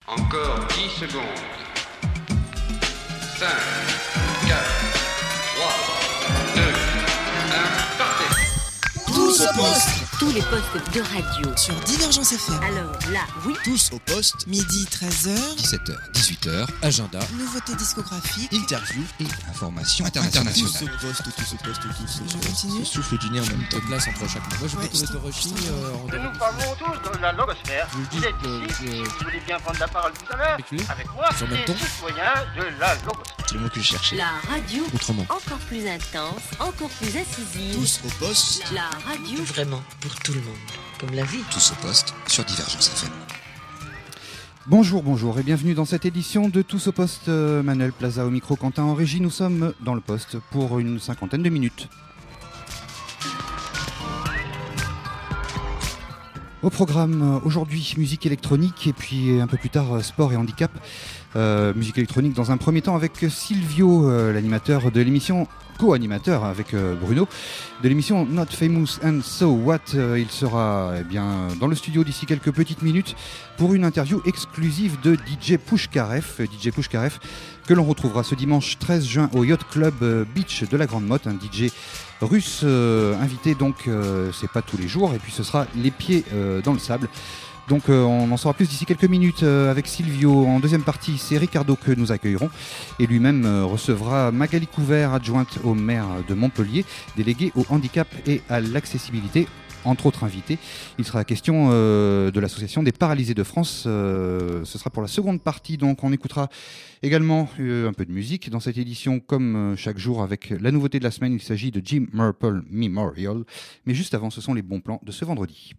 Encore 10 secondes. 5, 4, 3, 2, 1, partez. Tous au poste. Tous les postes de radio. Sur Divergence FM. Alors là, oui. Tous au poste. Midi 13h. 17h, 18h, agenda, Nouveautés discographiques. interview et information internationale. Tous au poste. Je continue. Souffle du nez en même temps. de glace entre chaque mois. Moi, je Ouais, vais je de Rochi. Nous parlons tous de la logosphère. Vous êtes ici, vous voulez bien prendre la parole tout à l'heure, avec moi, Sur le même ton. les citoyens de la logosphère. C'est le mot que je cherchais. La radio, Autrement. encore plus intense, encore plus incisive. Tous au poste. La radio, Vraiment, pour tout le monde, comme la vie. Tous au poste sur Divergence FM. Bonjour et bienvenue dans cette édition de Tous au poste. Manuel Plaza au micro, Quentin en régie. Nous sommes dans le poste pour une cinquantaine de minutes. Au programme aujourd'hui, musique électronique et puis un peu plus tard sport et handicap. Musique électronique dans un premier temps avec Silvio, l'animateur de l'émission, co-animateur avec Bruno, de l'émission Not Famous and So What. Il sera dans le studio d'ici quelques petites minutes pour une interview exclusive de DJ Pushkarev. DJ Pushkarev que l'on retrouvera ce dimanche 13 juin au Yacht Club Beach de la Grande Motte, un DJ russe invité, donc c'est pas tous les jours, et puis ce sera les pieds dans le sable. Donc on en saura plus d'ici quelques minutes avec Silvio. En deuxième partie, c'est Ricardo que nous accueillerons, et lui-même recevra Magali Couvert, adjointe au maire de Montpellier, déléguée au handicap et à l'accessibilité, entre autres invités. Il sera question de l'association des paralysés de France. Ce sera pour la seconde partie, donc on écoutera également un peu de musique dans cette édition, comme chaque jour avec la nouveauté de la semaine. Il s'agit de Jim Marple Memorial. Mais juste avant, ce sont les bons plans de ce vendredi.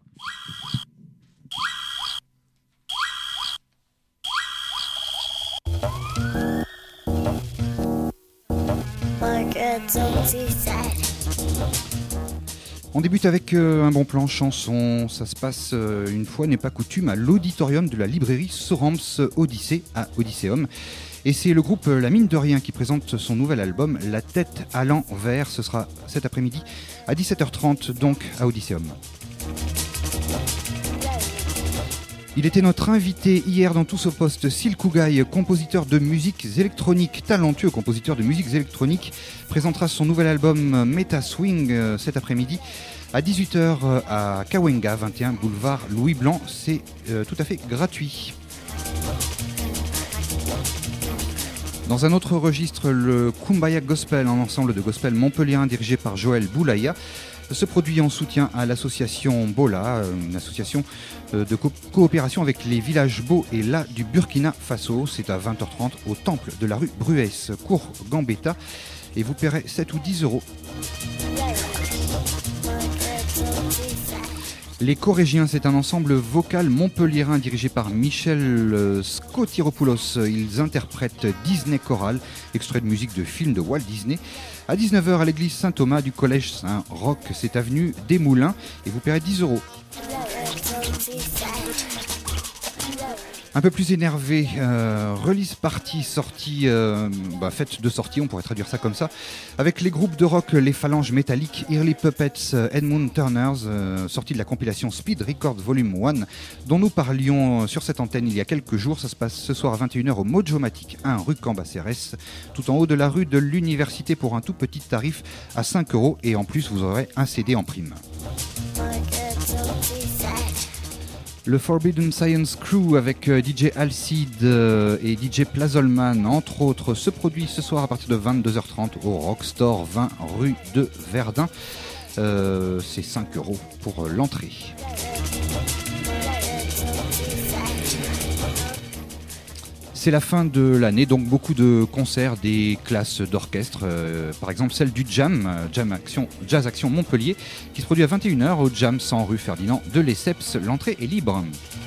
On débute avec un bon plan chanson. Ça se passe une fois n'est pas coutume à l'auditorium de la librairie Sorams Odyssée à Odysseum. Et c'est le groupe La Mine de Rien qui présente son nouvel album La Tête à l'envers. Ce sera cet après-midi à 17h30 donc à Odysseum. Il était notre invité hier dans Tous au poste. Sil Kougaï, compositeur de musiques électroniques, talentueux compositeur de musiques électroniques, présentera son nouvel album Meta Swing cet après-midi à 18h à Kawenga, 21 boulevard Louis Blanc. C'est tout à fait gratuit. Dans un autre registre, le Kumbaya Gospel, un ensemble de gospel montpelliérain dirigé par Joël Boulaya, se produit en soutien à l'association Bola, une association de coopération avec les villages Beaux et La du Burkina Faso. C'est à 20h30 au temple de la rue Bruès, cours Gambetta, et vous paierez 7 ou 10 euros. Les Corégiens, c'est un ensemble vocal montpelliérain dirigé par Michel Skotiropoulos. Ils interprètent Disney Choral, extrait de musique de film de Walt Disney, à 19h à l'église Saint-Thomas du collège Saint-Roch. C'est avenue des Moulins et vous paierez 10 euros. Un peu plus énervé, release party, sortie, fête de sortie, on pourrait traduire ça comme ça, avec les groupes de rock Les Phalanges Métalliques, Early Puppets, Edmund Turners, sortie de la compilation Speed Records Volume 1, dont nous parlions sur cette antenne il y a quelques jours. Ça se passe ce soir à 21h au Mojomatic 1 rue Cambacérès, tout en haut de la rue de l'Université pour un tout petit tarif à 5 euros, et en plus vous aurez un CD en prime. Le Forbidden Science Crew avec DJ Alcide et DJ Plazolman, entre autres, se produit ce soir à partir de 22h30 au Rockstore 20 rue de Verdun. C'est 5 euros pour l'entrée. C'est la fin de l'année, donc beaucoup de concerts, des classes d'orchestre, par exemple celle du Jazz Action Montpellier, qui se produit à 21h au Jam 100 rue Ferdinand de Lesseps. L'entrée est libre.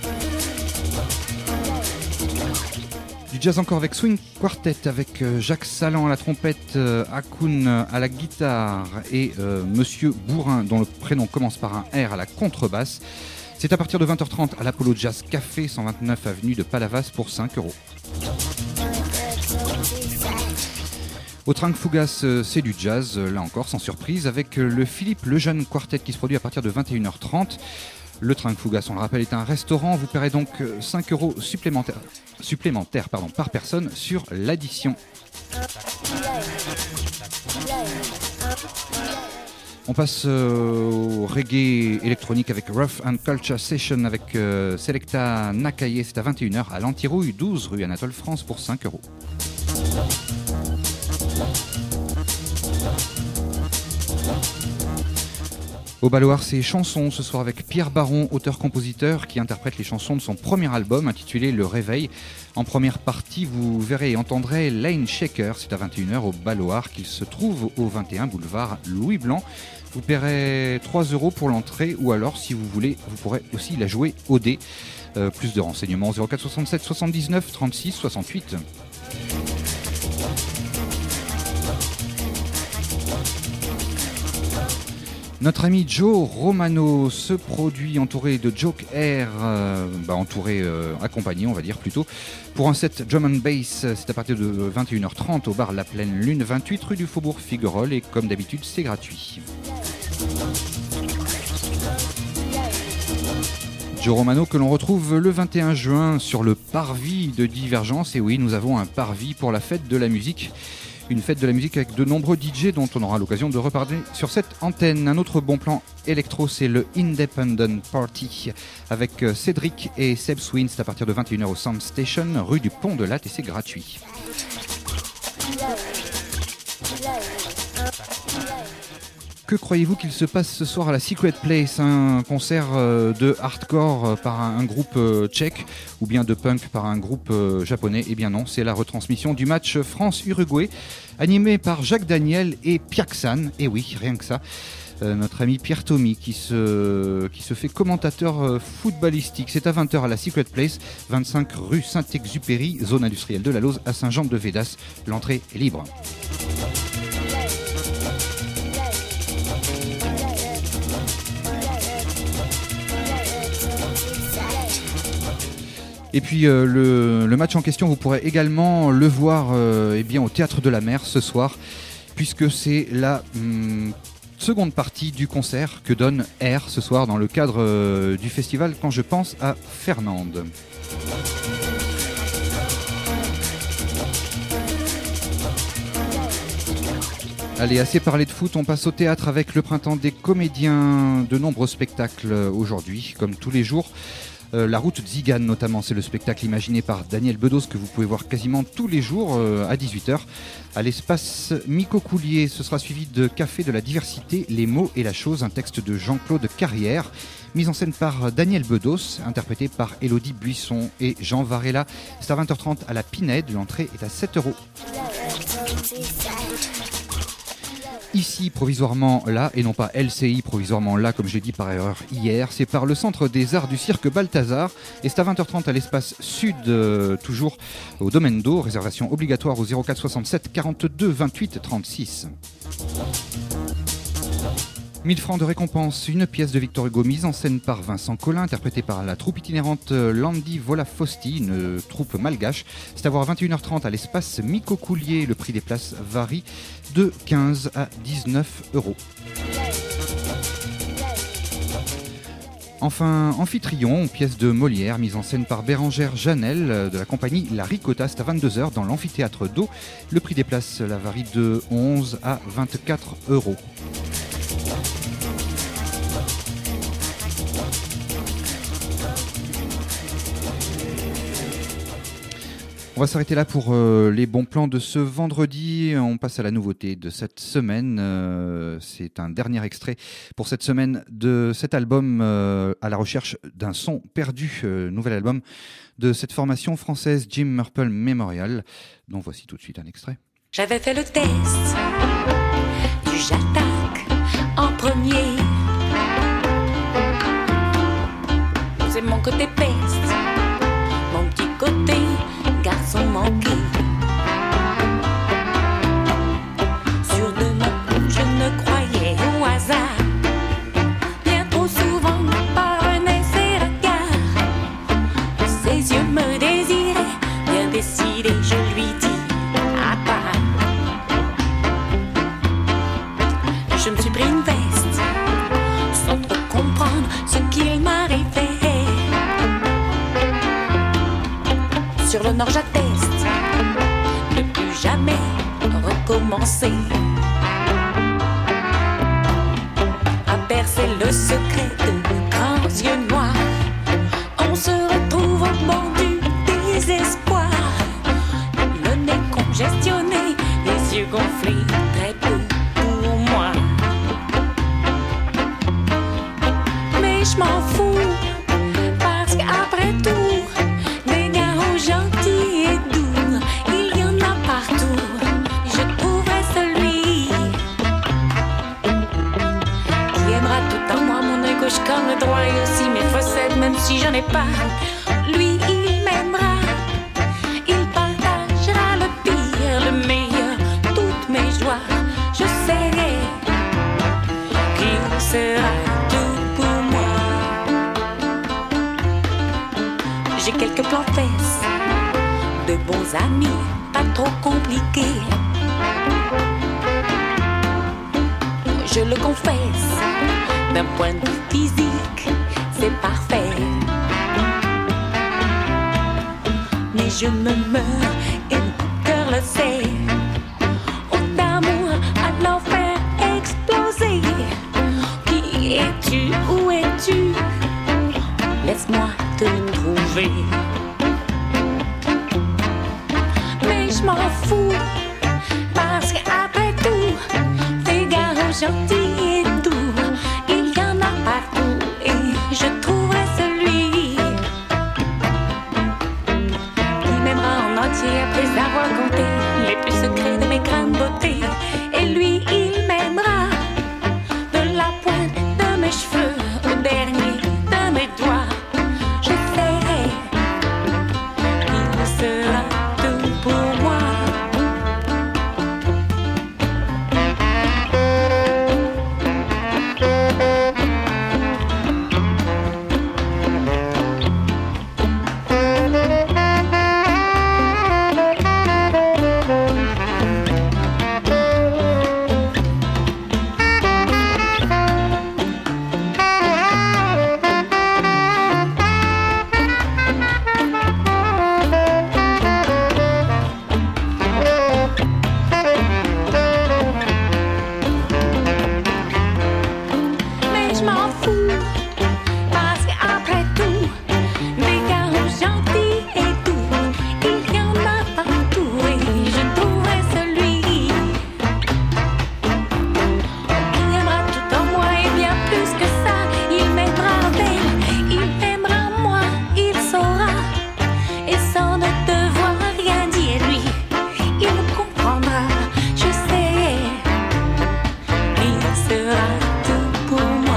Du jazz encore avec Swing Quartet, avec Jacques Salan à la trompette, Hakoun à la guitare et Monsieur Bourrin, dont le prénom commence par un R, à la contrebasse. C'est à partir de 20h30 à l'Apollo Jazz Café, 129 avenue de Palavas, pour 5 euros. Au Trinque Fougas, c'est du jazz, là encore sans surprise, avec le Philippe Lejeune Quartet qui se produit à partir de 21h30. Le Trinque Fougasse, on le rappelle, est un restaurant. Vous paierez donc 5 € supplémentaires par personne sur l'addition. On passe au reggae électronique avec Rough and Culture Session avec Selecta Nakaye. C'est à 21h à l'Antirouille, 12 rue Anatole France pour 5 €. Au Balloir, c'est chansons ce soir avec Pierre Baron, auteur-compositeur, qui interprète les chansons de son premier album intitulé Le Réveil. En première partie, vous verrez et entendrez Lane Shaker, c'est à 21h au Balloir, qu'il se trouve au 21 boulevard Louis Blanc. Vous paierez 3 € pour l'entrée, ou alors, si vous voulez, vous pourrez aussi la jouer au dé. Plus de renseignements 04 67 79 36 68. Notre ami Joe Romano se produit entouré de Joke Air, accompagné on va dire plutôt, pour un set drum and bass. C'est à partir de 21h30 au bar La Pleine Lune, 28 rue du Faubourg Figuerolles, et comme d'habitude c'est gratuit. Joe Romano que l'on retrouve le 21 juin sur le parvis de Divergence. Et oui, nous avons un parvis pour la fête de la musique. Une fête de la musique avec de nombreux DJ dont on aura l'occasion de reparler sur cette antenne. Un autre bon plan électro, c'est le Independent Party avec Cédric et Seb Swin. C'est à partir de 21h au Sound Station, rue du Pont de Latte, et c'est gratuit. Que croyez-vous qu'il se passe ce soir à la Secret Place? Un concert de hardcore par un groupe tchèque ou bien de punk par un groupe japonais? Eh bien non, c'est la retransmission du match France-Uruguay animé par Jacques Daniel et Piaxan. Et oui, rien que ça. Notre ami Pierre Thomy qui se fait commentateur footballistique. C'est à 20h à la Secret Place, 25 rue Saint-Exupéry, zone industrielle de la Lose à Saint-Jean-de-Védas. L'entrée est libre. Et puis le match en question, vous pourrez également le voir au Théâtre de la Mer ce soir, puisque c'est la seconde partie du concert que donne Air ce soir dans le cadre du festival Quand je pense à Fernande. Allez, assez parlé de foot, on passe au théâtre avec le printemps des comédiens. De nombreux spectacles aujourd'hui, comme tous les jours. La route de Zigane notamment, c'est le spectacle imaginé par Daniel Bedos que vous pouvez voir quasiment tous les jours à 18h à l'espace Mico Coulier. Ce sera suivi de Café de la diversité, les mots et la chose, un texte de Jean-Claude Carrière, mise en scène par Daniel Bedos, interprété par Élodie Buisson et Jean Varela. C'est à 20h30 à la Pinède, l'entrée est à 7 €. Ici, provisoirement là, et non pas LCI, provisoirement là, comme j'ai dit par erreur hier, c'est par le Centre des Arts du Cirque Balthazar, et c'est à 20h30 à l'espace Sud, toujours au Domaine d'Eau, réservation obligatoire au 04 67 42 28 36. 1000 francs de récompense, une pièce de Victor Hugo mise en scène par Vincent Collin, interprétée par la troupe itinérante Landi Volafosti, une troupe malgache. C'est à voir à 21h30 à l'espace Mico Coulier. Le prix des places varie de 15 à 19 €. Enfin, Amphitryon, pièce de Molière, mise en scène par Bérangère Janel de la compagnie La Ricotta. C'est à 22h dans l'amphithéâtre d'Eau. Le prix des places varie de 11 à 24 €. On va s'arrêter là pour les bons plans de ce vendredi. On passe à la nouveauté de cette semaine. C'est un dernier extrait pour cette semaine de cet album à la recherche d'un son perdu. Nouvel album de cette formation française Jim Murple Memorial, dont voici tout de suite un extrait. J'avais fait le test du j'attaque en premier. C'est mon côté peste, mon petit côté garçon manqué. Sur de mon je ne croyais au hasard. Bien trop souvent parvenait ses regards. Ses yeux me désiraient, bien décidé je lui dis à part. Je me suis pris une veste sans trop comprendre ce qu'il m'arrivait. l'honneur j'atteste ne plus jamais recommencer à percer le secret de grands yeux noirs. On se retrouve au bord du désespoir, le nez congestionné, les yeux gonflés, très peu pour moi. Mais je m'en fous, parce qu'après tout, des garçons gentils et doux, il y en a partout. Je trouverai celui qui aimera tout en moi, mon œil gauche comme le droit et aussi mes faussettes, même si j'en ai pas. Lui, il m'aimera, il partagera le pire, le meilleur, toutes mes joies. Je sais qu'il sera tout pour moi. J'ai quelques plans fesses, de bons amis, pas trop compliqués. Je le confesse, d'un point de vue physique, c'est parfait. Mais je me meurs et mon cœur le sait. Oh d'amour à l'enfer explosé. Qui es-tu? Où es-tu? Laisse-moi te trouver. Mais je m'en fous, parce qu'après tout, des gars gentils et doux, il y en a partout et je trouverai celui qui m'aimera en entier après avoir compté les plus secrets de mes grandes beautés. Et lui, il m'aimera de la pointe de mes cheveux au dernier de mes doigts. Je sais qu'il sera tout pour moi. Mais je m'en fous, parce qu'après tout, des gars gentils et doux, il y en a partout et je trouverai celui qui aimera tout en moi et bien plus que ça. Il m'aimera d'elle, il m'aimera moi, il saura, et sans ne devoir rien dire lui, il me comprendra. Je sais, il sera tout pour moi.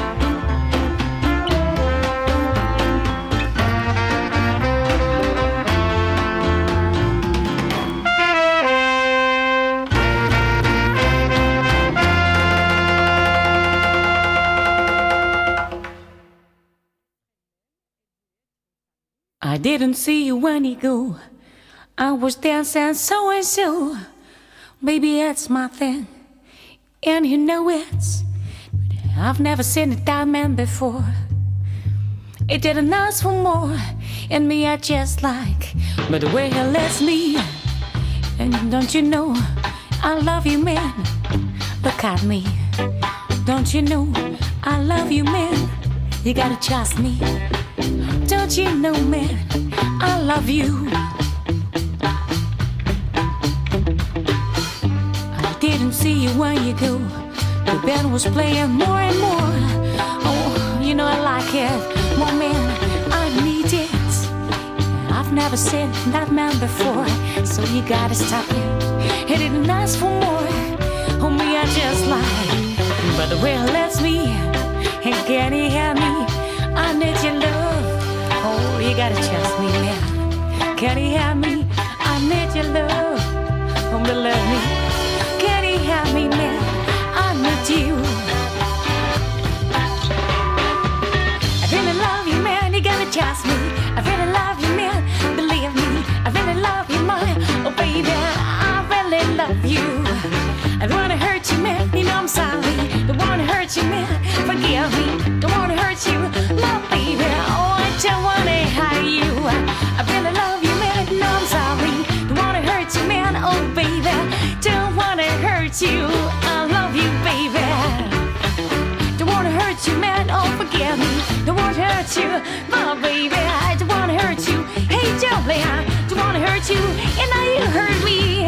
I didn't see you when you go. I was dancing so and so. Baby, that's my thing, and you know it. I've never seen a that man before. It didn't ask for more, and me I just like, but the way he lets me. And don't you know, I love you, man. Look at me. Don't you know, I love you, man. You gotta trust me. Don't you know, man, I love you. I didn't see you when you go. The band was playing more and more. Oh, you know I like it. More man, I need it. I've never seen that man before, so you gotta stop it. He didn't ask for more. Oh, me, I just like, but the way he lets me, and can he hear me? I need your love. Oh, you gotta trust me, man. Can he hear me? I need your love. Oh, believe me. Can he hear me, man? I need you. I really love you, man. You gotta trust me. I really love you, man. Believe me. I really love you, man. Oh, baby, I really love you. I don't wanna hurt you, man. You know I'm sorry. Don't wanna hurt you, man. Forgive me. Don't wanna hurt you, love, baby. Oh, I don't wanna hurt you. I really love you, man. No, hurt you, my baby. I don't wanna hurt you. Hey, Jolie, I don't wanna hurt you, and now you hurt me.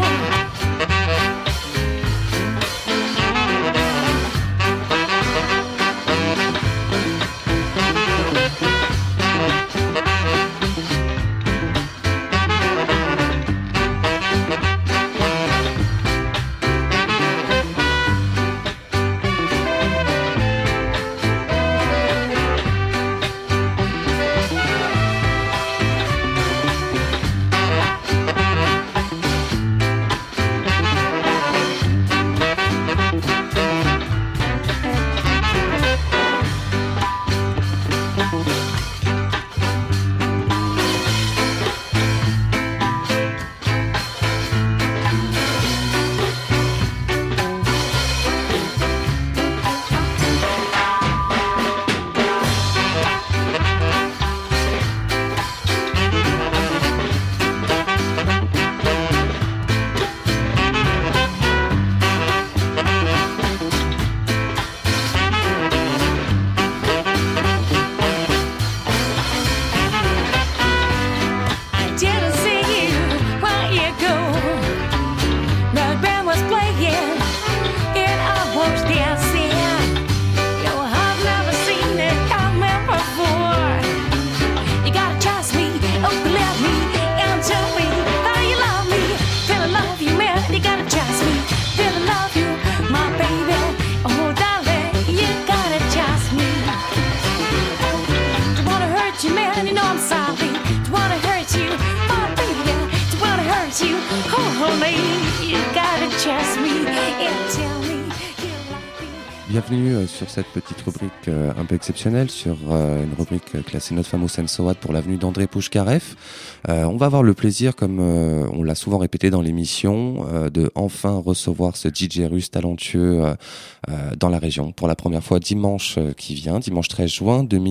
Bienvenue sur cette petite rubrique un peu exceptionnelle, sur une rubrique classée Not Famous and So What pour l'avenue d'André Pouchkarev. On va avoir le plaisir, comme on l'a souvent répété dans l'émission, de enfin recevoir ce DJ russe talentueux dans la région pour la première fois dimanche qui vient, dimanche 13 juin, de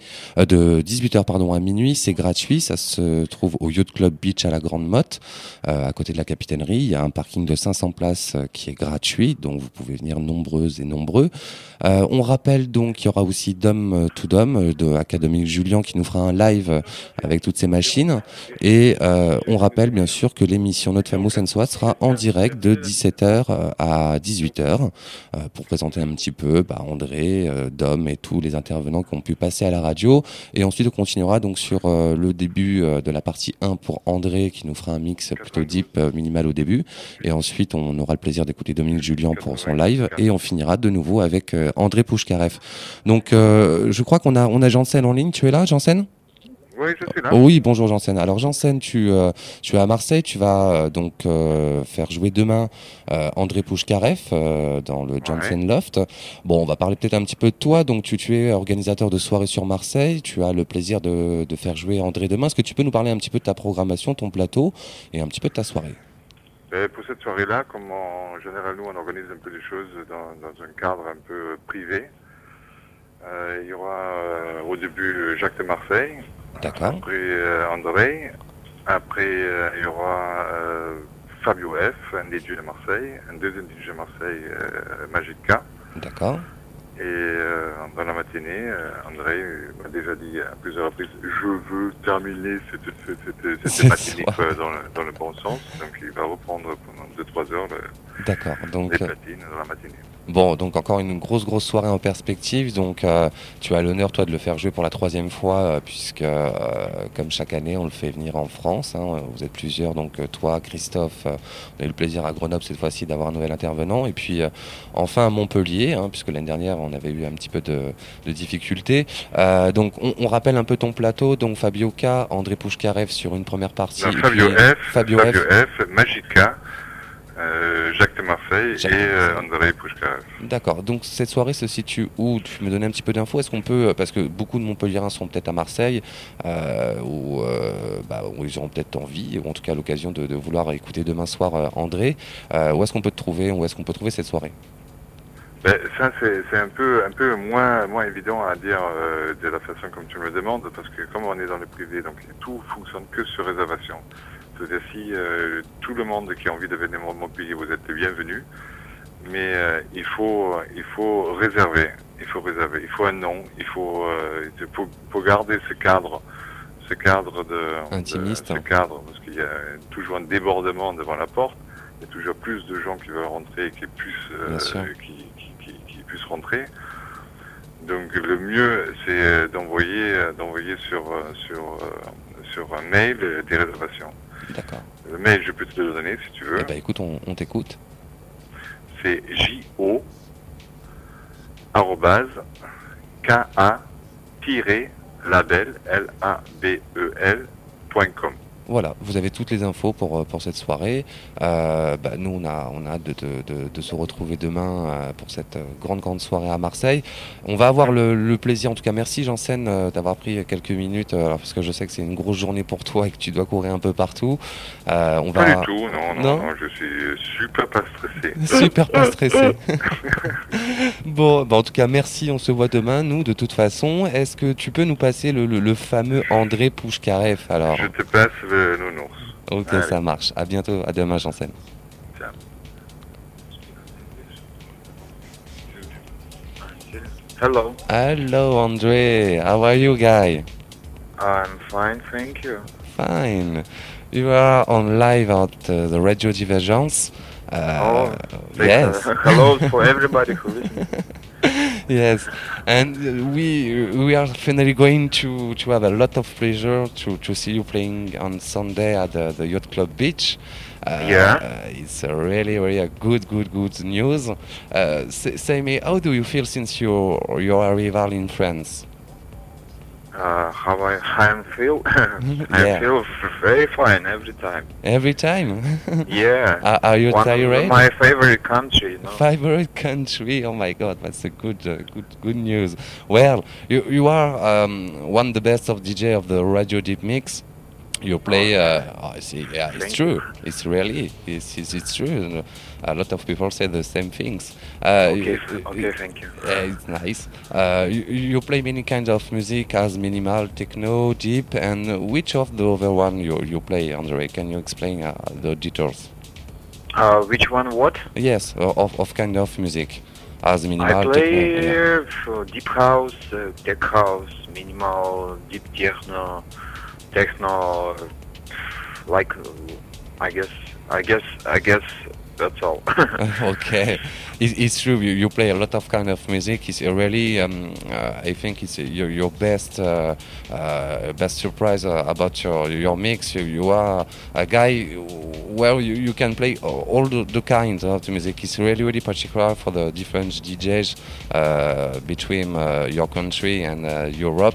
18h à minuit. C'est gratuit, ça se trouve au Yacht Club Beach à la Grande Motte, à côté de la capitainerie. Il y a un parking de 500 places qui est gratuit, donc vous pouvez venir nombreuses et nombreux. On rappelle donc qu'il y aura aussi Dom to Dom de Académique Julien qui nous fera un live avec toutes ces machines. Et on rappelle bien sûr que l'émission Not Famous and So What sera en direct de 17h à 18h pour présenter un petit peu André, Dom et tous les intervenants qui ont pu passer à la radio. Et ensuite on continuera donc sur le début de la partie 1 pour André qui nous fera un mix plutôt deep, minimal au début. Et ensuite on aura le plaisir d'écouter Dominique Julien pour son live. Et on finira de nouveau avec André Pouchkarev. Donc je crois qu'on a Janssen en ligne. Tu es là, Janssen ? Oui, je suis là. Oui, bonjour Janssen. Alors Janssen, tu es à Marseille, tu vas donc faire jouer demain André Pouchkarev dans le Janssen Loft. Bon, on va parler peut-être un petit peu de toi. Donc tu es organisateur de soirée sur Marseille, tu as le plaisir de faire jouer André demain. Est-ce que tu peux nous parler un petit peu de ta programmation, ton plateau et un petit peu de ta soirée ? Pour cette soirée-là, comme en général nous on organise un peu des choses dans un cadre un peu privé. Il y aura au début Jacques de Marseille. D'accord. Après André. Après il y aura Fabio F, un DJ de Marseille. Un deuxième DJ de Marseille, Magica. D'accord. Et dans la matinée, André m'a déjà dit à plusieurs reprises « Je veux terminer cette matinée dans le bon sens ». Donc il va reprendre pendant 2-3 heures les platines dans la matinée. Bon, donc encore une grosse soirée en perspective. Donc tu as l'honneur, toi, de le faire jouer pour la 3e fois, puisque comme chaque année, on le fait venir en France. Vous êtes plusieurs, donc toi, Christophe, on a eu le plaisir à Grenoble cette fois-ci d'avoir un nouvel intervenant. Et puis enfin à Montpellier, puisque l'année dernière, on avait eu un petit peu de difficultés. Donc on rappelle un peu ton plateau. Donc Fabio K, André Pouchkarev sur une première partie. Non, Fabio F, Magica. Jacques de Marseille et André Pouchkarev. D'accord, donc cette soirée se situe où ? Tu peux me donner un petit peu d'infos ? Est-ce qu'on peut, parce que beaucoup de Montpelliérains sont peut-être à Marseille, où ils auront peut-être envie, ou en tout cas l'occasion de vouloir écouter demain soir André, où est-ce qu'on peut te trouver ? Où est-ce qu'on peut trouver cette soirée ? Ça c'est un peu moins évident à dire de la façon comme tu me le demandes, parce que comme on est dans le privé, donc tout fonctionne que sur réservation. C'est-à-dire si tout le monde qui a envie de venir à Montpellier, vous êtes les bienvenus. mais il faut réserver. Il faut réserver. Il faut un nom. Il faut garder ce cadre intimiste. Ce cadre, parce qu'il y a toujours un débordement devant la porte. Il y a toujours plus de gens qui veulent rentrer et qui puissent rentrer. Donc le mieux, c'est d'envoyer sur un mail des réservations. D'accord. Le mail, je peux te le donner si tu veux. Eh ben écoute, on t'écoute. C'est jo@ka-label.com. Voilà, vous avez toutes les infos pour cette soirée. Nous, on a hâte de se retrouver demain pour cette grande soirée à Marseille. On va avoir le plaisir, en tout cas, merci Janssen d'avoir pris quelques minutes, parce que je sais que c'est une grosse journée pour toi et que tu dois courir un peu partout. Pas du tout, non, je suis super pas stressé. Super pas stressé. Bon, en tout cas, merci, on se voit demain, nous, de toute façon. Est-ce que tu peux nous passer le fameux André Pouchkarev, alors? Je te passe le nounours. Ok, allez. ça marche. À bientôt, à demain, Janssen. Ciao. Hello. Hello, André. How are you, guy? I'm fine, thank you. Fine. You are on live at the Radio Divergence. Yes. Hello for everybody who listens. Yes, and we are finally going to have a lot of pleasure to see you playing on Sunday at the Yacht Club Beach. It's a really a good news. Say me, how do you feel since your arrival in France? How I feel? I feel very fine every time. Every time? Yeah. Are you tired? My favorite country. No? Favorite country? Oh my God, that's a good news. Well, you are one of the best of DJ of the Radio Deep Mix. You play. I see. Yeah, it's true. It's really. It's true. A lot of people say the same things. Okay, thank you. It's nice. You play many kinds of music as minimal, techno, deep, and which of the other one you play, Andre? Can you explain the auditors? Which one? What? Yes, of kind of music as minimal, I play techno. deep house, tech house, minimal, deep techno, like I guess that's all. Okay, it's true. You play a lot of kind of music. It's really, I think it's your best surprise about your mix. You are a guy where you can play all the kinds of music. It's really particular for the different DJs between your country and Europe.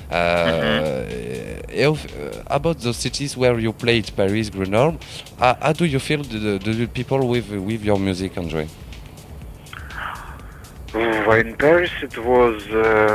About the cities where you played, Paris, Grenoble, how do you feel the people with your music, Andre? In Paris it was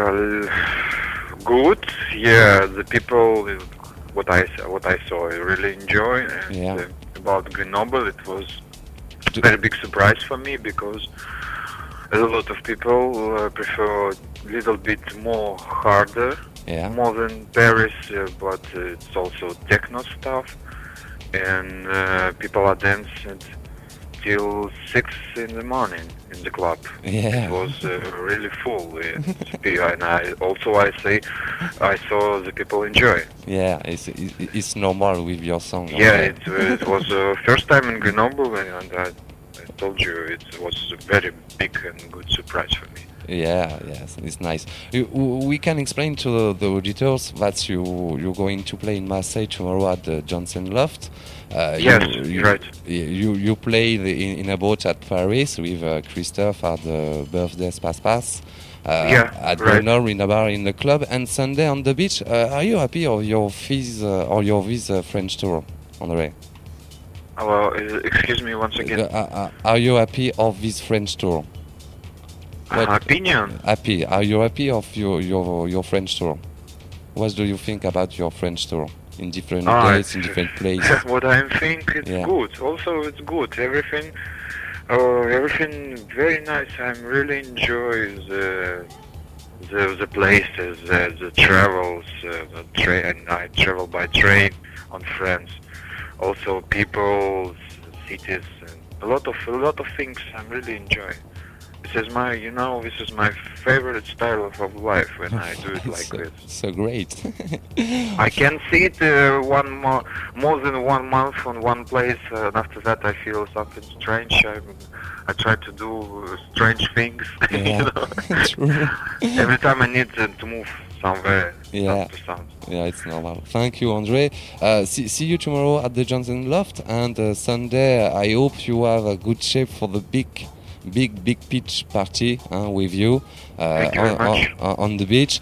good. Yeah, the people, what I saw, I really enjoy. And about Grenoble, it was a very big surprise for me because a lot of people prefer a little bit more harder. Yeah. More than Paris, but it's also techno stuff, and people are dancing till 6 in the morning in the club. Yeah. It was really full, and I saw the people enjoy. Yeah, it's normal with your song. Yeah, it was first time in Grenoble, and I told you it was a very big and good surprise for me. Yeah, yes, it's nice. We can explain to the auditors that you're going to play in Marseille tomorrow at the Johnson Loft. Yes, right. You play in a boat at Paris with Christophe at the birthday Pass. At Grenoble in a bar in the club, and Sunday on the beach. Are you happy of your this French tour, André? Excuse me once again. Are you happy of this French tour? Opinion. Happy. Are you happy of your French tour? What do you think about your French tour in different days, in different places? What I think it's good. Also, it's good. Everything very nice. I really enjoy the places, the travels, the train. I travel by train on France. Also, people, cities, a lot of things I'm really enjoying. This is my favorite style of life when I do it like this. So great. I can see it more than 1 month on one place, and after that I feel something strange. I try to do strange things. Yeah. True. Every time I need to move somewhere. Yeah. Yeah, it's normal. Thank you, Andre. See you tomorrow at the Johnson Loft, and Sunday I hope you have a good shape for the big pitch party with you, on the beach.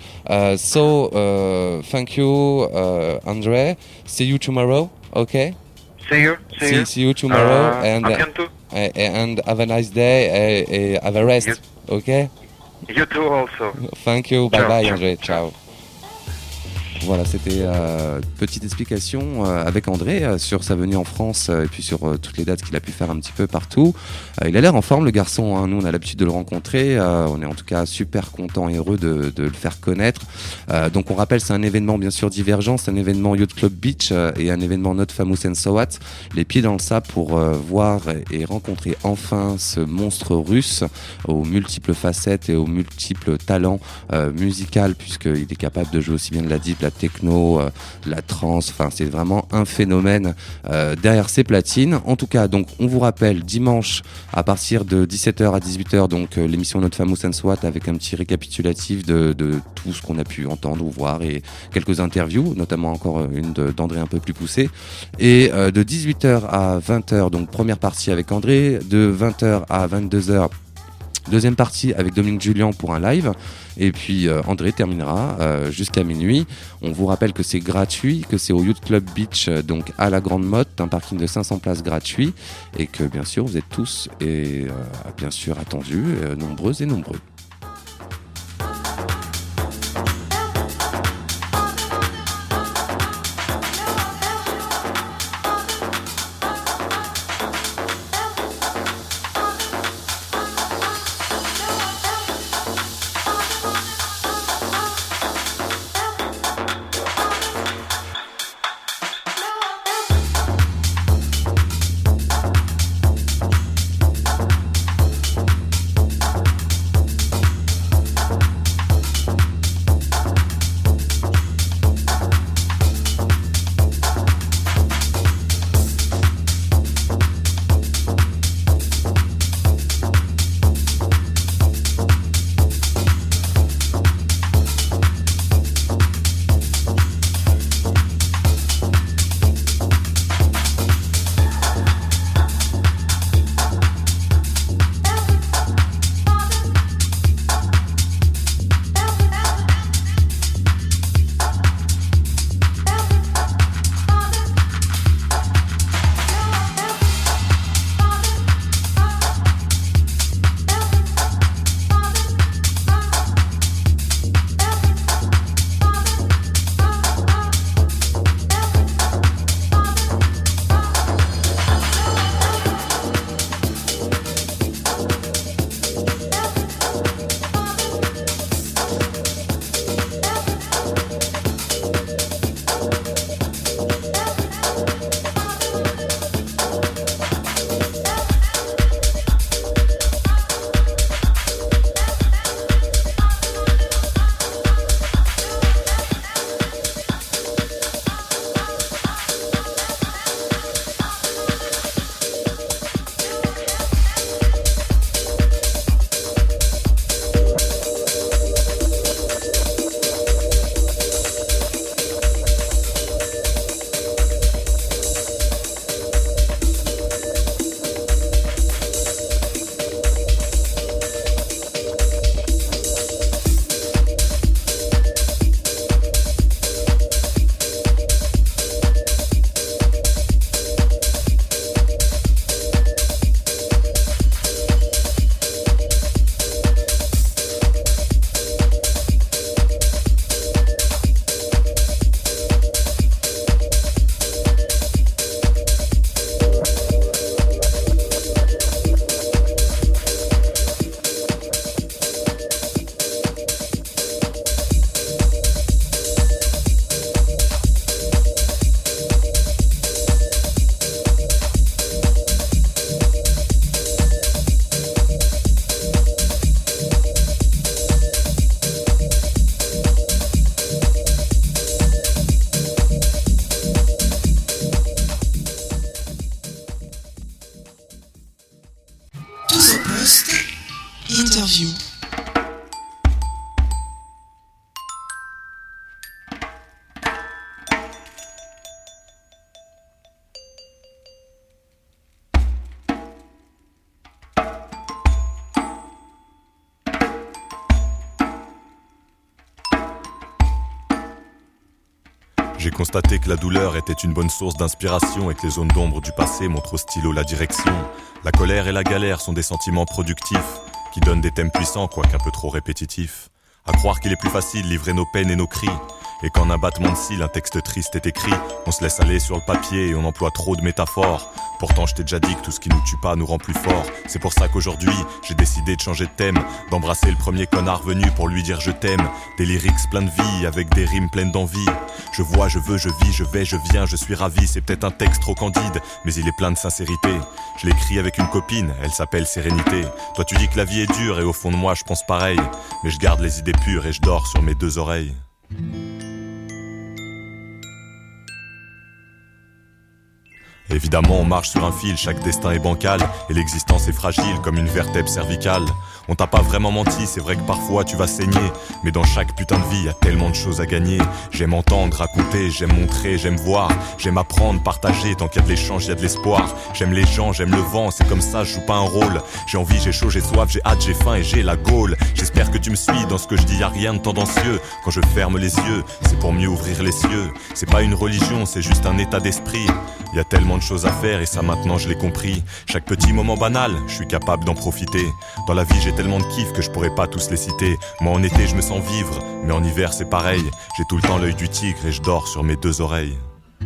Thank you, Andre. See you tomorrow. Okay. See you tomorrow, and have a nice day. Have a rest. Okay. You too also. Thank you. Bye Ciao, bye, ciao, André. ciao. Ciao. Voilà, c'était petite explication avec André sur sa venue en France et puis sur toutes les dates qu'il a pu faire un petit peu partout. Il a l'air en forme, le garçon, hein. Nous on a l'habitude de le rencontrer, on est en tout cas super content et heureux de le faire connaître. Donc on rappelle, c'est un événement bien sûr Divergence, c'est un événement Yacht Club Beach et un événement Not Famous and So What, les pieds dans le sable pour voir et rencontrer enfin ce monstre russe aux multiples facettes et aux multiples talents musicaux, puisqu'il est capable de jouer aussi bien de la deep, la techno, la trance, enfin c'est vraiment un phénomène derrière ses platines. En tout cas, donc on vous rappelle, dimanche à partir de 17h à 18h, donc l'émission Not Famous and So What avec un petit récapitulatif de tout ce qu'on a pu entendre ou voir et quelques interviews, notamment encore une d'André un peu plus poussée. Et de 18h à 20h, donc première partie avec André, de 20h à 22h, deuxième partie avec Dominique Julien pour un live. Et puis André terminera jusqu'à minuit. On vous rappelle que c'est gratuit, que c'est au Yacht Club Beach, donc à la Grande Motte, un parking de 500 places gratuit. Et que bien sûr vous êtes tous et bien sûr attendus, nombreuses et nombreux. Interview. J'ai constaté que la douleur était une bonne source d'inspiration et que les zones d'ombre du passé montrent au stylo la direction. La colère et la galère sont des sentiments productifs qui donnent des thèmes puissants, quoique un peu trop répétitifs. À croire qu'il est plus facile de livrer nos peines et nos cris, et qu'en un battement de cils un texte triste est écrit. On se laisse aller sur le papier et on emploie trop de métaphores. Pourtant je t'ai déjà dit que tout ce qui nous tue pas nous rend plus forts. C'est pour ça qu'aujourd'hui j'ai décidé de changer de thème, d'embrasser le premier connard venu pour lui dire je t'aime. Des lyrics pleins de vie avec des rimes pleines d'envie. Je vois, je veux, je vis, je vais, je viens, je suis ravi. C'est peut-être un texte trop candide, mais il est plein de sincérité. Je l'écris avec une copine, elle s'appelle Sérénité. Toi tu dis que la vie est dure et au fond de moi je pense pareil. Mais je garde les idées pures et je dors sur mes deux oreilles. Évidemment on marche sur un fil, chaque destin est bancal et l'existence est fragile comme une vertèbre cervicale. On t'a pas vraiment menti, c'est vrai que parfois tu vas saigner, mais dans chaque putain de vie y a tellement de choses à gagner. J'aime entendre, raconter, j'aime montrer, j'aime voir, j'aime apprendre, partager, tant qu'il y a de l'échange, y a de l'espoir. J'aime les gens, j'aime le vent, c'est comme ça, je joue pas un rôle. J'ai envie, j'ai chaud, j'ai soif, j'ai hâte, j'ai faim et j'ai la gaule. J'espère que tu me suis, dans ce que je dis y a rien de tendancieux. Quand je ferme les yeux, c'est pour mieux ouvrir les cieux. C'est pas une religion, c'est juste un état d'esprit. Y a tellement de choses à faire et ça maintenant je l'ai compris. Chaque petit moment banal, je suis capable d'en profiter. Dans la vie j'ai tellement de kiff que je pourrais pas tous les citer. Moi en été je me sens vivre, mais en hiver c'est pareil. J'ai tout le temps l'œil du tigre et je dors sur mes deux oreilles.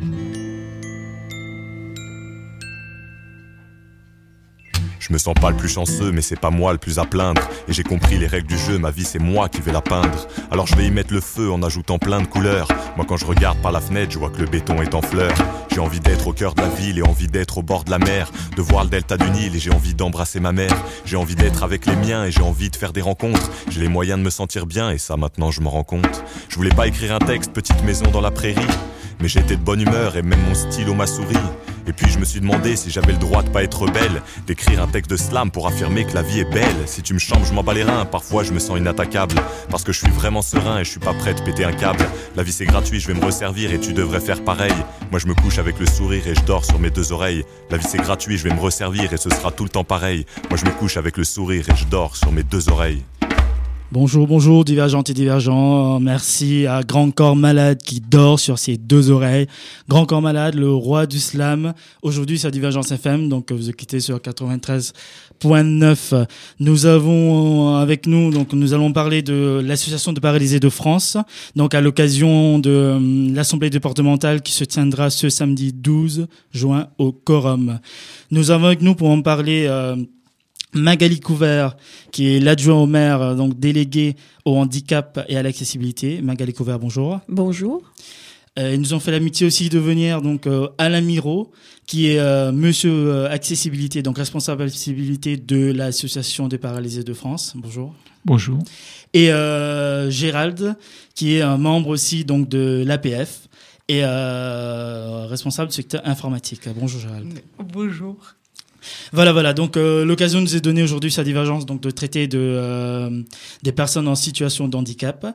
Je me sens pas le plus chanceux, mais c'est pas moi le plus à plaindre. Et j'ai compris les règles du jeu, ma vie c'est moi qui vais la peindre. Alors je vais y mettre le feu en ajoutant plein de couleurs. Moi quand je regarde par la fenêtre, je vois que le béton est en fleurs. J'ai envie d'être au cœur de la ville et envie d'être au bord de la mer. De voir le delta du Nil et j'ai envie d'embrasser ma mère. J'ai envie d'être avec les miens et j'ai envie de faire des rencontres. J'ai les moyens de me sentir bien et ça maintenant je m'en rends compte. Je voulais pas écrire un texte, petite maison dans la prairie, mais j'étais de bonne humeur et même mon stylo m'a souri. Et puis je me suis demandé si j'avais le droit de pas être rebelle, d'écrire un texte de slam pour affirmer que la vie est belle. Si tu me chambres, je m'en bats les reins, parfois je me sens inattaquable. Parce que je suis vraiment serein et je suis pas prêt de péter un câble. La vie c'est gratuit, je vais me resservir et tu devrais faire pareil. Moi je me couche avec le sourire et je dors sur mes deux oreilles. La vie c'est gratuit, je vais me resservir et ce sera tout le temps pareil. Moi je me couche avec le sourire et je dors sur mes deux oreilles. Bonjour, bonjour, divergentes et divergents. Merci à Grand Corps Malade qui dort sur ses deux oreilles. Grand Corps Malade, le roi du slam. Aujourd'hui sur Divergence FM, donc vous quittez sur 93.9. Nous avons avec nous, donc nous allons parler de l'association de paralysés de France. Donc à l'occasion de l'assemblée départementale qui se tiendra ce samedi 12 juin au Quorum. Nous avons avec nous pour en parler Magali Couvert, qui est l'adjoint au maire, donc délégué au handicap et à l'accessibilité. Magali Couvert, bonjour. Bonjour. Ils nous ont fait l'amitié aussi de venir donc Alain Miro, qui est monsieur accessibilité, donc responsable accessibilité de l'association des paralysés de France. Bonjour. Bonjour. Et Gérald, qui est un membre aussi donc de l'APF et responsable du secteur informatique. Bonjour Gérald. Bonjour. Voilà. Donc l'occasion nous est donnée aujourd'hui sur Divergence donc de traiter des personnes en situation de handicap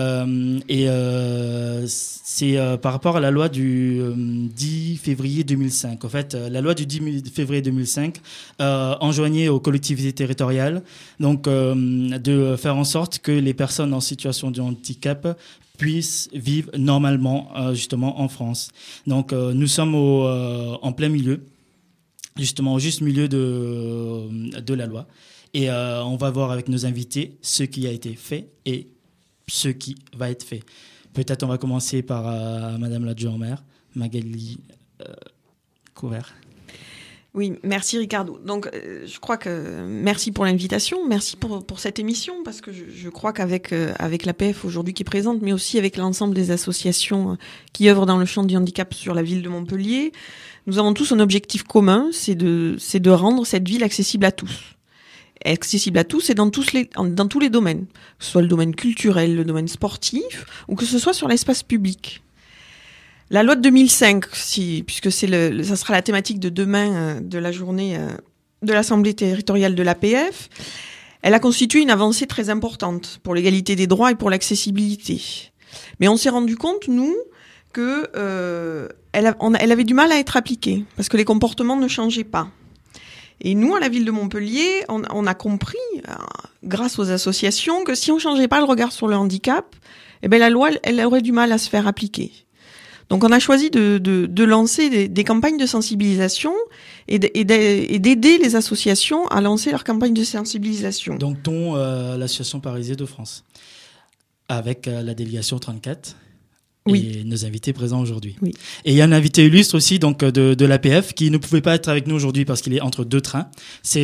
c'est par rapport à la loi du 10 février 2005. En fait, la loi du 10 février 2005 enjoignait aux collectivités territoriales donc de faire en sorte que les personnes en situation de handicap puissent vivre normalement justement en France. Donc nous sommes en plein milieu, justement au juste milieu de la loi. Et on va voir avec nos invités ce qui a été fait et ce qui va être fait. Peut-être on va commencer par Madame l'adjointe au maire, Magali Couvert. Oui, merci Ricardo. Donc, je crois que merci pour l'invitation, merci pour cette émission, parce que je crois qu'avec l'APF aujourd'hui qui est présente, mais aussi avec l'ensemble des associations qui œuvrent dans le champ du handicap sur la ville de Montpellier, nous avons tous un objectif commun, c'est de rendre cette ville accessible à tous. Accessible à tous et dans tous les domaines, que ce soit le domaine culturel, le domaine sportif, ou que ce soit sur l'espace public. La loi de 2005, puisque ça sera la thématique de demain de la journée de l'Assemblée territoriale de l'APF, Elle a constitué une avancée très importante pour l'égalité des droits et pour l'accessibilité. Mais on s'est rendu compte, nous, que elle avait du mal à être appliquée, parce que les comportements ne changeaient pas. Et nous, à la ville de Montpellier, on a compris, grâce aux associations, que si on changeait pas le regard sur le handicap, eh ben la loi, elle aurait du mal à se faire appliquer. Donc on a choisi de lancer des campagnes de sensibilisation et d'aider les associations à lancer leurs campagnes de sensibilisation. Donc dont l'association parisienne de France, avec la délégation 34. Oui. Et nos invités présents aujourd'hui. Oui. Et il y a un invité illustre aussi donc de l'APF qui ne pouvait pas être avec nous aujourd'hui parce qu'il est entre deux trains. C'est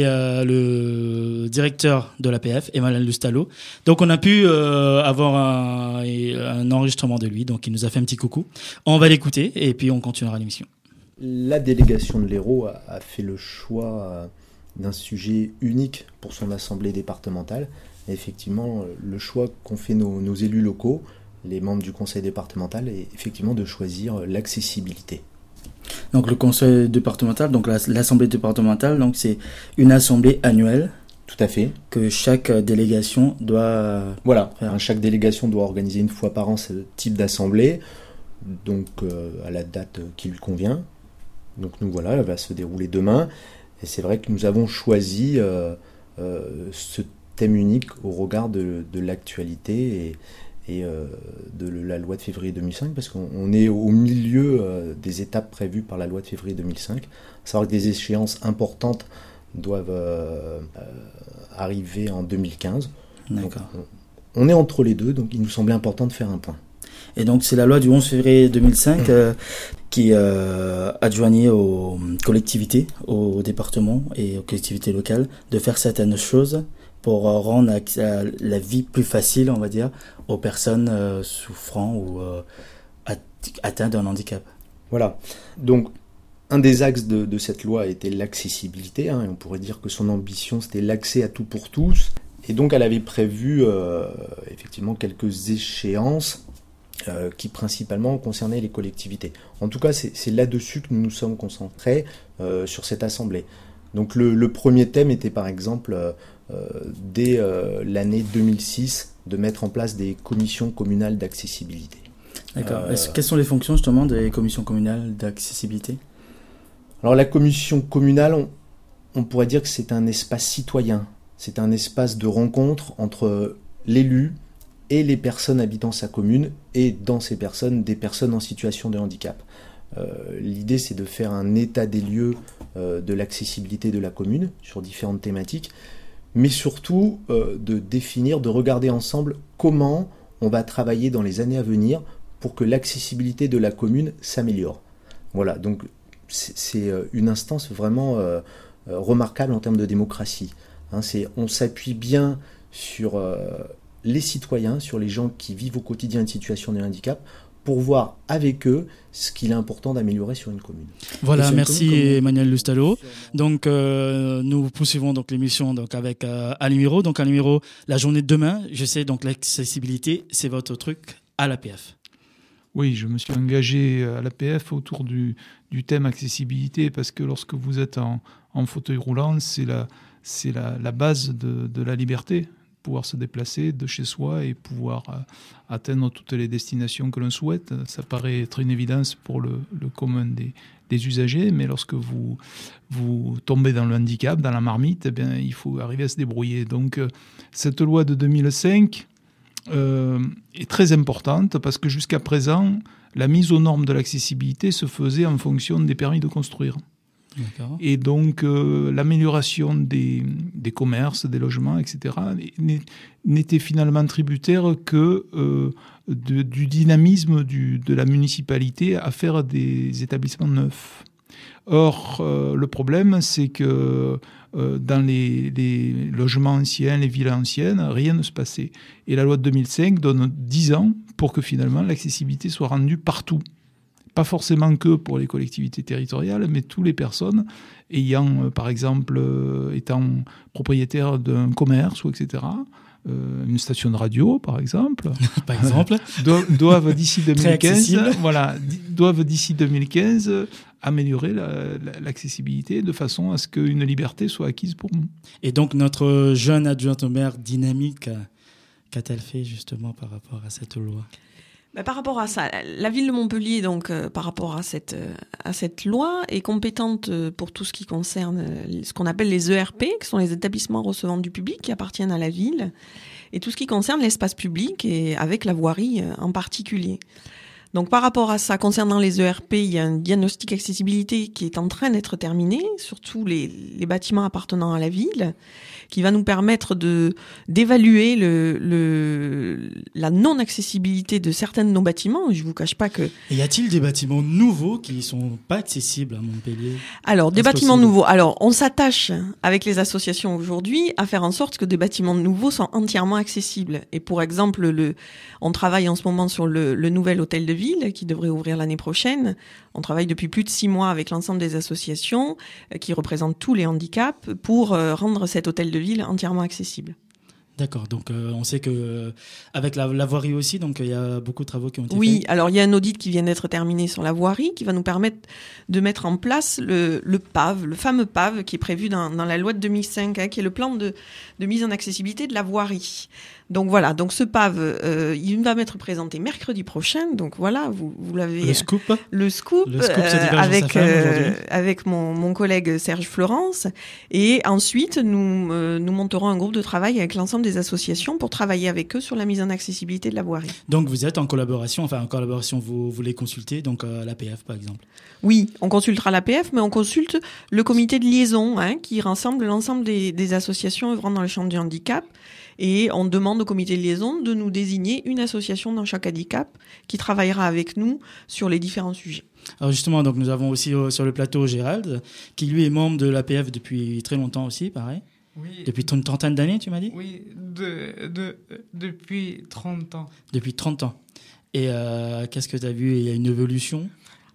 le directeur de l'APF, Emmanuel Lustalo. Donc on a pu avoir un enregistrement de lui. Donc il nous a fait un petit coucou. On va l'écouter et puis on continuera l'émission. La délégation de l'Hérault a fait le choix d'un sujet unique pour son assemblée départementale. Et effectivement, le choix qu'ont fait nos élus locaux, les membres du conseil départemental, est effectivement de choisir l'accessibilité. Donc le conseil départemental, donc l'assemblée départementale, donc c'est une assemblée annuelle. Tout à fait. Que chaque délégation doit... Voilà, chaque délégation doit organiser une fois par an ce type d'assemblée, donc à la date qui lui convient. Donc nous voilà, elle va se dérouler demain. Et c'est vrai que nous avons choisi ce thème unique au regard de l'actualité et de la loi de février 2005, parce qu'on est au milieu des étapes prévues par la loi de février 2005. À savoir que des échéances importantes doivent arriver en 2015. D'accord. Donc, on est entre les deux, donc il nous semblait important de faire un point. Et donc c'est la loi du 11 février 2005 qui adjoignait aux collectivités, aux départements et aux collectivités locales de faire certaines choses pour rendre la vie plus facile, on va dire, aux personnes souffrant ou atteintes d'un handicap. Voilà. Donc, un des axes de cette loi était l'accessibilité. Et on pourrait dire que son ambition, c'était l'accès à tout pour tous. Et donc, elle avait prévu, effectivement, quelques échéances qui, principalement, concernaient les collectivités. En tout cas, c'est là-dessus que nous nous sommes concentrés sur cette assemblée. Donc, le premier thème était, par exemple... dès l'année 2006, de mettre en place des commissions communales d'accessibilité. D'accord. Quelles sont les fonctions justement des commissions communales d'accessibilité ? Alors la commission communale, on pourrait dire que c'est un espace citoyen. C'est un espace de rencontre entre l'élu et les personnes habitant sa commune, et dans ces personnes, des personnes en situation de handicap. L'idée, c'est de faire un état des lieux de l'accessibilité de la commune sur différentes thématiques, mais surtout de définir, de regarder ensemble comment on va travailler dans les années à venir pour que l'accessibilité de la commune s'améliore. Voilà, donc c'est une instance vraiment remarquable en termes de démocratie. On s'appuie bien sur les citoyens, sur les gens qui vivent au quotidien une situation de handicap, pour voir avec eux ce qu'il est important d'améliorer sur une commune. Voilà, merci Emmanuel Lustalo. Donc nous poursuivons donc l'émission donc avec Alain Miro. Donc Alain Miro, la journée de demain, je sais donc l'accessibilité, c'est votre truc à l'APF. Oui, je me suis engagé à l'APF autour du thème accessibilité, parce que lorsque vous êtes en fauteuil roulant, c'est la base de la liberté. Pouvoir se déplacer de chez soi et pouvoir atteindre toutes les destinations que l'on souhaite. Ça paraît être une évidence pour le commun des usagers, mais lorsque vous tombez dans le handicap, dans la marmite, eh bien, il faut arriver à se débrouiller. Donc cette loi de 2005 est très importante, parce que jusqu'à présent, la mise aux normes de l'accessibilité se faisait en fonction des permis de construire. D'accord. Et donc l'amélioration des commerces, des logements, etc. n'était finalement tributaire que du dynamisme de la municipalité à faire des établissements neufs. Or, le problème, c'est que dans les logements anciens, les villas anciennes, rien ne se passait. Et la loi de 2005 donne 10 ans pour que finalement l'accessibilité soit rendue partout. Pas forcément que pour les collectivités territoriales, mais toutes les personnes ayant, par exemple, étant propriétaires d'un commerce, ou etc., une station de radio, par exemple, par exemple, doivent d'ici 2015, doivent d'ici 2015 améliorer l'accessibilité de façon à ce qu'une liberté soit acquise pour nous. Et donc notre jeune adjointe au maire dynamique, qu'a-t-elle fait justement par rapport à cette loi ? Par rapport à ça, la ville de Montpellier, donc, par rapport à cette loi, est compétente pour tout ce qui concerne ce qu'on appelle les ERP, qui sont les établissements recevant du public, qui appartiennent à la ville, et tout ce qui concerne l'espace public, et avec la voirie en particulier. Donc par rapport à ça, concernant les ERP, il y a un diagnostic accessibilité qui est en train d'être terminé, surtout les bâtiments appartenant à la ville, qui va nous permettre d'évaluer la non-accessibilité de certains de nos bâtiments. Je vous cache pas que... Et y a-t-il des bâtiments nouveaux qui sont pas accessibles à Montpellier ? Alors, des bâtiments nouveaux. Alors, on s'attache avec les associations aujourd'hui à faire en sorte que des bâtiments nouveaux soient entièrement accessibles. Et pour exemple, on travaille en ce moment sur le nouvel hôtel de ville qui devrait ouvrir l'année prochaine. On travaille depuis plus de 6 mois avec l'ensemble des associations qui représentent tous les handicaps pour rendre cet hôtel de ville entièrement accessible. D'accord, donc on sait que avec la voirie aussi, donc il y a beaucoup de travaux qui ont été faits. Oui, alors il y a un audit qui vient d'être terminé sur la voirie qui va nous permettre de mettre en place le PAV, le fameux PAV qui est prévu dans la loi de 2005, qui est le plan de mise en accessibilité de la voirie. Donc voilà, donc ce PAV, il va m'être présenté mercredi prochain. Donc voilà, vous l'avez. Le scoop. Le scoop avec mon collègue Serge Florence. Et ensuite, nous monterons un groupe de travail avec l'ensemble des associations pour travailler avec eux sur la mise en accessibilité de la voirie. Donc vous êtes en collaboration, vous les consultez, donc l'APF par exemple. Oui, on consultera l'APF, mais on consulte le comité de liaison qui rassemble l'ensemble des associations œuvrant dans le champ du handicap. Et on demande au comité de liaison de nous désigner une association dans chaque handicap qui travaillera avec nous sur les différents sujets. Alors justement, donc nous avons aussi sur le plateau Gérald, qui lui est membre de l'APF depuis très longtemps aussi, pareil. Oui. Depuis une trentaine d'années, tu m'as dit ? Oui, depuis 30 ans. Depuis 30 ans. Et qu'est-ce que tu as vu ? Il y a une évolution ?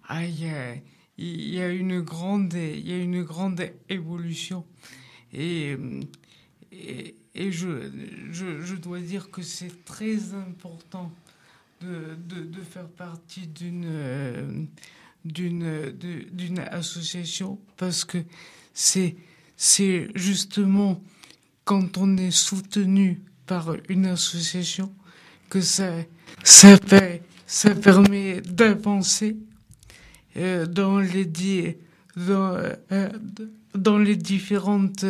Il y a une grande évolution. Et je dois dire que c'est très important de faire partie d'une association, parce que c'est justement quand on est soutenu par une association que ça permet d'avancer dans les différentes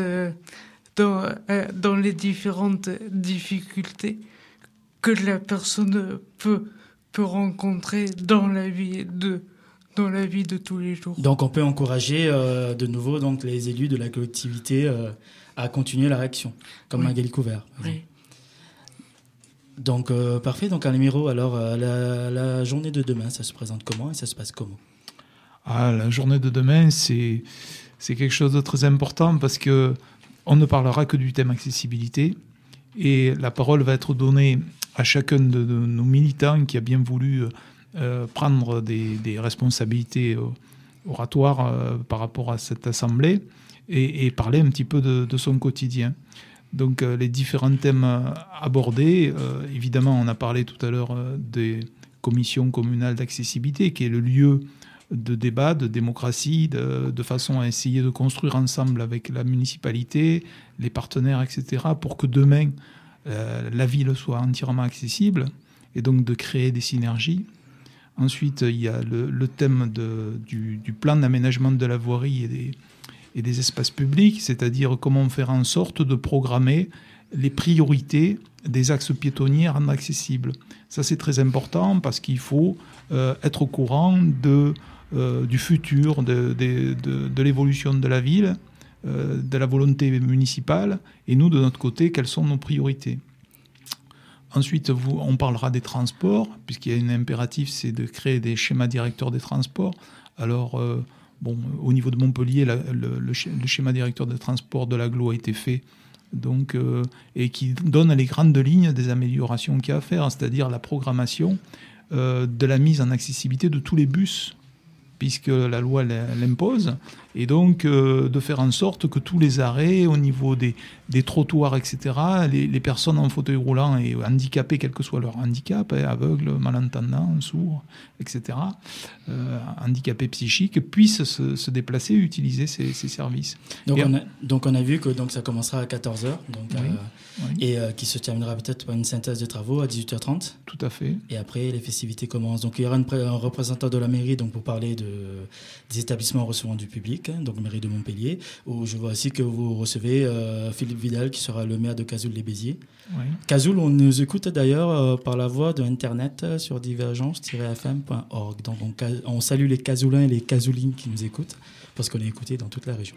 difficultés que la personne peut rencontrer dans la vie de tous les jours. Donc on peut encourager de nouveau donc les élus de la collectivité à continuer leur action, comme Magali Couvert. Oui. Donc parfait. Donc Alimiro, alors la journée de demain, ça se présente comment et ça se passe comment ? La journée de demain, c'est quelque chose de très important parce que on ne parlera que du thème accessibilité et la parole va être donnée à chacun de nos militants qui a bien voulu prendre des responsabilités oratoires par rapport à cette assemblée et parler un petit peu de son quotidien. Donc les différents thèmes abordés, évidemment on a parlé tout à l'heure des commissions communales d'accessibilité qui est le lieu de débat, de démocratie, de façon à essayer de construire ensemble avec la municipalité, les partenaires, etc., pour que demain, la ville soit entièrement accessible, et donc de créer des synergies. Ensuite, il y a le thème du plan d'aménagement de la voirie et des espaces publics, c'est-à-dire comment faire en sorte de programmer les priorités des axes piétonniers à rendre accessibles. Ça, c'est très important parce qu'il faut être au courant du futur, de l'évolution de la ville, de la volonté municipale, et nous, de notre côté, quelles sont nos priorités. Ensuite, on parlera des transports, puisqu'il y a un impératif, c'est de créer des schémas directeurs des transports. Alors, au niveau de Montpellier, le schéma directeur des transports de l'agglo a été fait, donc, et qui donne les grandes lignes des améliorations qu'il y a à faire, c'est-à-dire la programmation de la mise en accessibilité de tous les bus, puisque la loi l'impose, Et donc, de faire en sorte que tous les arrêts, au niveau des trottoirs, etc., les personnes en fauteuil roulant et handicapées, quel que soit leur handicap, aveugles, malentendants, sourds, etc., handicapés psychiques, puissent se déplacer et utiliser ces services. Donc on a vu que ça commencera à 14h, oui. et qui se terminera peut-être par une synthèse de travaux à 18h30. Tout à fait. Et après, les festivités commencent. Donc il y aura un représentant de la mairie pour parler des établissements recevant du public, donc mairie de Montpellier, où je vois aussi que vous recevez Philippe Vidal, qui sera le maire de Cazoul-les-Béziers. Oui. Cazoul, on nous écoute d'ailleurs par la voie de Internet sur divergence-fm.org. Donc on salue les Cazoulins et les Cazoulines qui nous écoutent, parce qu'on est écouté dans toute la région.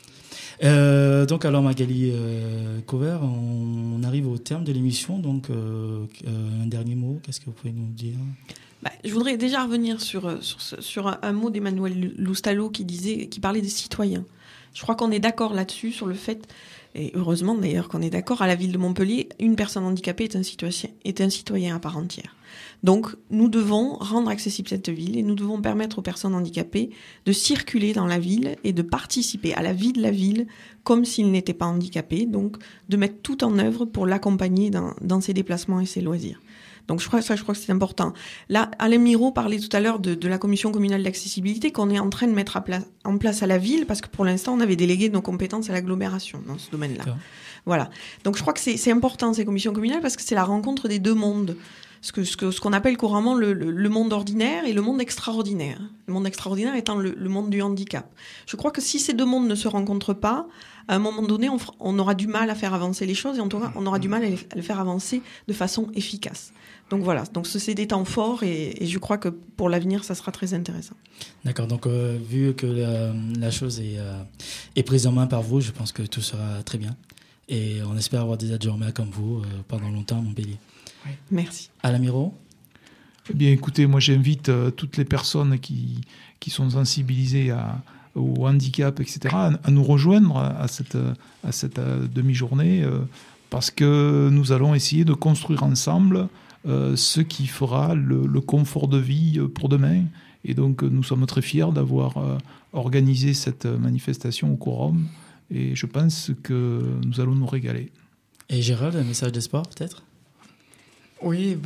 Donc alors Magali Couvert, on arrive au terme de l'émission, donc un dernier mot, qu'est-ce que vous pouvez nous dire? Je voudrais déjà revenir sur un mot d'Emmanuel Loustalot qui parlait des citoyens. Je crois qu'on est d'accord là-dessus, sur le fait, et heureusement d'ailleurs qu'on est d'accord, à la ville de Montpellier, une personne handicapée est un citoyen à part entière. Donc nous devons rendre accessible cette ville et nous devons permettre aux personnes handicapées de circuler dans la ville et de participer à la vie de la ville comme s'ils n'étaient pas handicapés, donc de mettre tout en œuvre pour l'accompagner dans ses déplacements et ses loisirs. Donc je crois que c'est important. Là, Alain Miro parlait tout à l'heure de la commission communale d'accessibilité qu'on est en train de mettre en place à la ville, parce que pour l'instant, on avait délégué nos compétences à l'agglomération dans ce domaine-là. D'accord. Voilà. Donc je crois que c'est important, ces commissions communales, parce que c'est la rencontre des deux mondes. Ce qu'on appelle couramment le monde ordinaire et le monde extraordinaire. Le monde extraordinaire étant le monde du handicap. Je crois que si ces deux mondes ne se rencontrent pas, à un moment donné, on aura du mal à faire avancer les choses, et en tout cas, on aura du mal à les faire avancer de façon efficace. Donc voilà, donc c'est des temps forts, et je crois que pour l'avenir, ça sera très intéressant. D'accord, donc vu que la chose est prise en main par vous, je pense que tout sera très bien. Et on espère avoir des adjoints maires comme vous pendant longtemps à Montpellier. Oui. Merci. Alain Miro ? Eh bien, écoutez, moi j'invite toutes les personnes qui sont sensibilisées au handicap, etc., à nous rejoindre à cette demi-journée, parce que nous allons essayer de construire ensemble ce qui fera le confort de vie pour demain. Et donc nous sommes très fiers d'avoir organisé cette manifestation au Quorum, et je pense que nous allons nous régaler. Et Gérald, un message d'espoir peut-être ? Oui,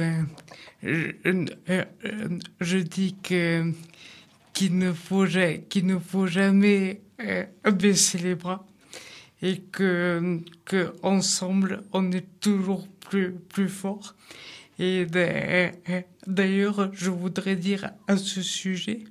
je dis qu'il ne faut jamais baisser les bras, et que ensemble on est toujours plus fort. Et d'ailleurs, je voudrais dire à ce sujet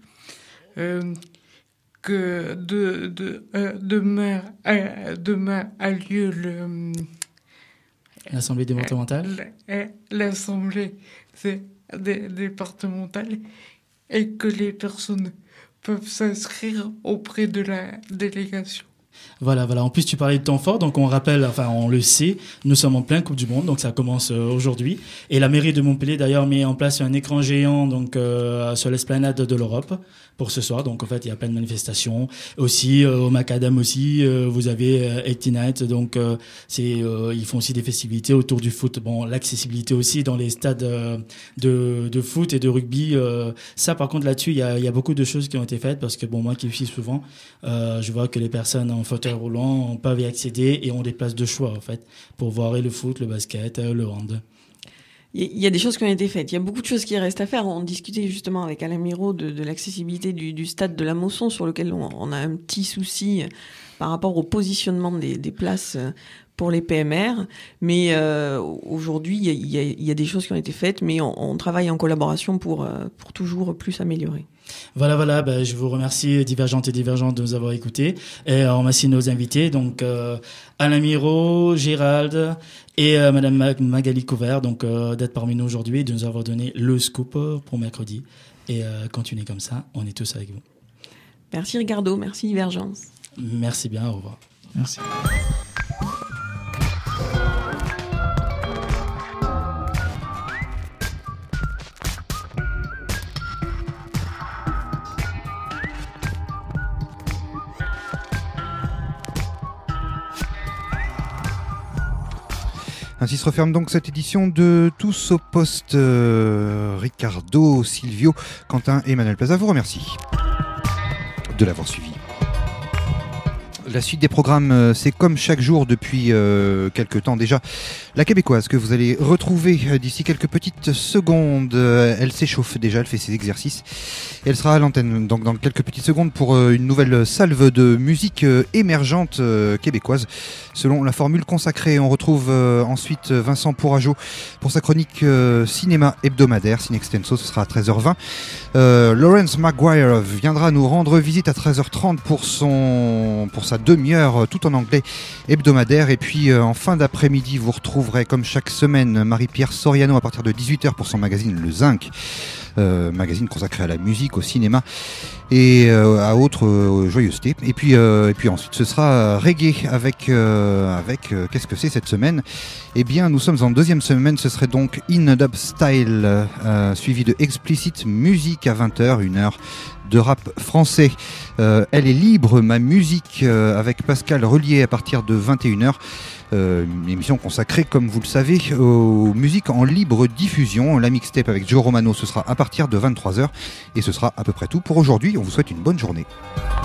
que demain a lieu l'Assemblée départementale. L'Assemblée départementale, et que les personnes peuvent s'inscrire auprès de la délégation. Voilà. En plus, tu parlais de temps fort, donc on rappelle, enfin on le sait, nous sommes en plein Coupe du Monde, donc ça commence aujourd'hui. Et la mairie de Montpellier d'ailleurs met en place un écran géant donc sur l'esplanade de l'Europe pour ce soir. Donc en fait, il y a plein de manifestations. Aussi au Macadam aussi, vous avez 80 Night, donc ils font aussi des festivités autour du foot. Bon, l'accessibilité aussi dans les stades de foot et de rugby. Ça, par contre, là-dessus, il y a beaucoup de choses qui ont été faites, parce que bon, moi qui suis souvent, je vois que les personnes en fauteuil roulant peuvent y accéder et ont des places de choix en fait pour voir le foot, le basket, le hand. Il y a des choses qui ont été faites. Il y a beaucoup de choses qui restent à faire. On discutait justement avec Alain Miro de l'accessibilité du stade de la Mosson, sur lequel on a un petit souci par rapport au positionnement des places pour les PMR. Mais aujourd'hui, il y a des choses qui ont été faites, mais on travaille en collaboration pour toujours plus améliorer. Voilà, je vous remercie Divergentes et Divergents de nous avoir écoutés. Et on remercie nos invités, donc Alain Miro, Gérald et Madame Magali Couvert, donc d'être parmi nous aujourd'hui et de nous avoir donné le scoop pour mercredi. Et continuez comme ça, on est tous avec vous. Merci Ricardo, merci Divergence. Merci bien, au revoir. Merci. Ainsi se referme donc cette édition de Tous au poste. Ricardo, Silvio, Quentin et Manuel Plaza vous remercie de l'avoir suivi. La suite des programmes, c'est comme chaque jour depuis quelques temps déjà. La québécoise que vous allez retrouver d'ici quelques petites secondes. Elle s'échauffe déjà, elle fait ses exercices. Et elle sera à l'antenne donc dans quelques petites secondes pour une nouvelle salve de musique émergente québécoise. Selon la formule consacrée, on retrouve ensuite Vincent Pourageau pour sa chronique cinéma hebdomadaire. Cine Extenso, ce sera à 13h20. Lawrence Maguire viendra nous rendre visite à 13h30 pour sa demi-heure tout en anglais hebdomadaire. Et puis en fin d'après-midi, vous retrouverez comme chaque semaine Marie-Pierre Soriano à partir de 18h pour son magazine Le Zinc, magazine consacré à la musique, au cinéma et à autres joyeusetés. Et puis ensuite ce sera reggae avec qu'est-ce que c'est cette semaine? Eh bien nous sommes en deuxième semaine, ce serait donc In Dub Style suivi de Explicit Music à 20h, une heure de rap français. Elle est libre, ma musique, avec Pascal Relier à partir de 21h. Une émission consacrée, comme vous le savez, aux musiques en libre diffusion. La mixtape avec Joe Romano, ce sera à partir de 23h. Et ce sera à peu près tout pour aujourd'hui. On vous souhaite une bonne journée.